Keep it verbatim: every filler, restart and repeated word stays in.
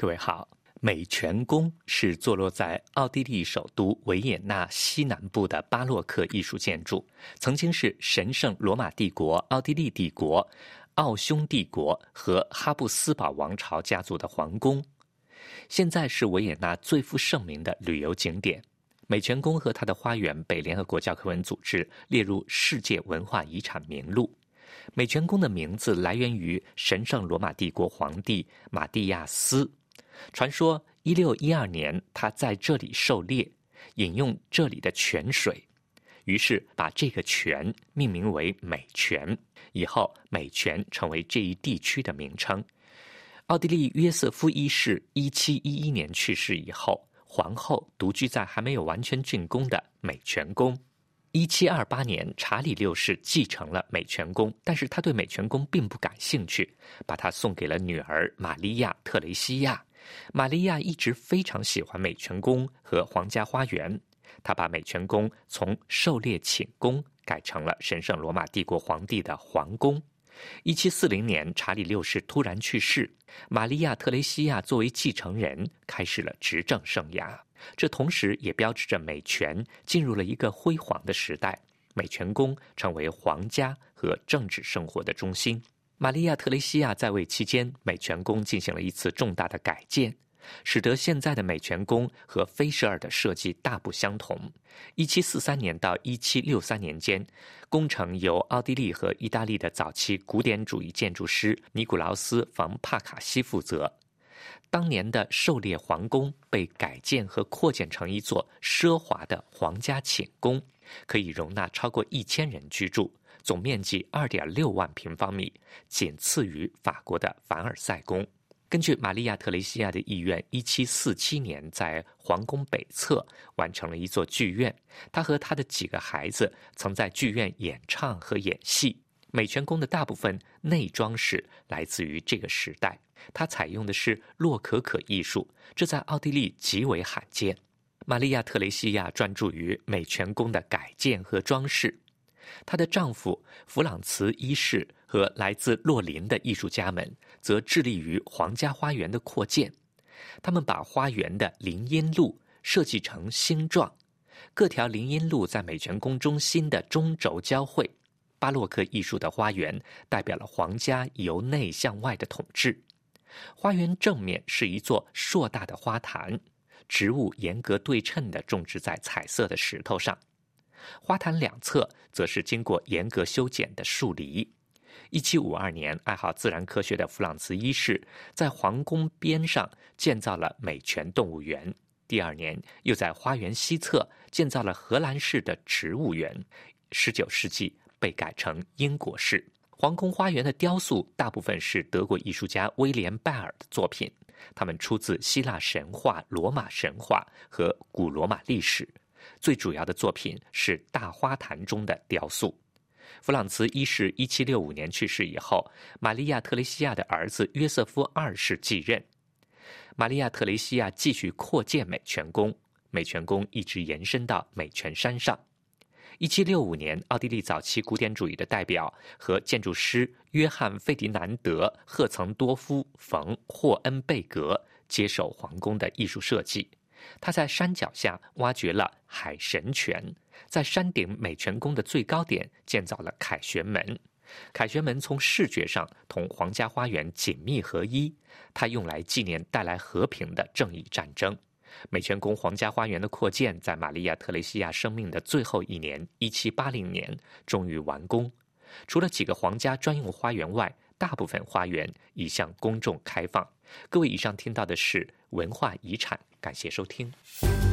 各位好。美泉宫是坐落在奥地利首都维也纳西南部的巴洛克艺术建筑，曾经是神圣罗马帝国、奥地利帝国、奥匈帝国和哈布斯堡王朝家族的皇宫，现在是维也纳最负盛名的旅游景点。美泉宫和它的花园被联合国教科文组织列入世界文化遗产名录。美泉宫的名字来源于神圣罗马帝国皇帝马蒂亚斯，传说一六一二年他在这里狩猎，饮用这里的泉水，于是把这个泉命名为美泉，以后美泉成为这一地区的名称。奥地利约瑟夫一世一七一一年去世以后，皇后独居在还没有完全竣工的美泉宫。一七二八年，查理六世继承了美泉宫，但是他对美泉宫并不感兴趣，把它送给了女儿玛利亚·特雷西亚。玛利亚一直非常喜欢美泉宫和皇家花园，她把美泉宫从狩猎寝宫改成了神圣罗马帝国皇帝的皇宫。一七四零年，查理六世突然去世，玛利亚·特雷西亚作为继承人开始了执政生涯。这同时也标志着美泉进入了一个辉煌的时代，美泉宫成为皇家和政治生活的中心。玛利亚·特雷西亚在位期间，美泉宫进行了一次重大的改建，使得现在的美泉宫和菲舍尔的设计大不相同。一七四三年到一七六三年间，工程由奥地利和意大利的早期古典主义建筑师尼古劳斯·冯·帕卡西负责。当年的狩猎皇宫被改建和扩建成一座奢华的皇家寝宫，可以容纳超过一千人居住，总面积 二点六万平方米，仅次于法国的凡尔赛宫。根据玛利亚·特雷西亚的意愿，一七四七年在皇宫北侧完成了一座剧院，她和她的几个孩子曾在剧院演唱和演戏。美泉宫的大部分内装饰来自于这个时代，它采用的是洛可可艺术，这在奥地利极为罕见。玛利亚·特雷西亚专注于美泉宫的改建和装饰，她的丈夫弗朗茨一世和来自洛林的艺术家们则致力于皇家花园的扩建。他们把花园的林荫路设计成星状，各条林荫路在美泉宫中心的中轴交汇。巴洛克艺术的花园代表了皇家由内向外的统治。花园正面是一座硕大的花坛，植物严格对称地种植在彩色的石头上。花坛两侧则是经过严格修剪的树篱。一七五二年，爱好自然科学的弗朗茨一世在皇宫边上建造了美泉动物园。第二年，又在花园西侧建造了荷兰式的植物园。十九世纪被改成英国式。皇宫花园的雕塑大部分是德国艺术家威廉·拜尔的作品，他们出自希腊神话、罗马神话和古罗马历史。最主要的作品是大花坛中的雕塑。弗朗茨一世一七六五年去世以后，玛利亚·特雷西亚的儿子约瑟夫二世继任。玛利亚·特雷西亚继续扩建美泉宫，美泉宫一直延伸到美泉山上。一七六五年，奥地利早期古典主义的代表和建筑师约翰·费迪南德·赫岑多夫·冯·霍恩贝格接手皇宫的艺术设计。他在山脚下挖掘了海神泉，在山顶美泉宫的最高点建造了凯旋门。凯旋门从视觉上同皇家花园紧密合一，它用来纪念带来和平的正义战争。美泉宫皇家花园的扩建在玛利亚·特雷西亚生命的最后一年一七八零年终于完工。除了几个皇家专用花园外，大部分花园已向公众开放。各位，以上听到的是文化遗产，感谢收听。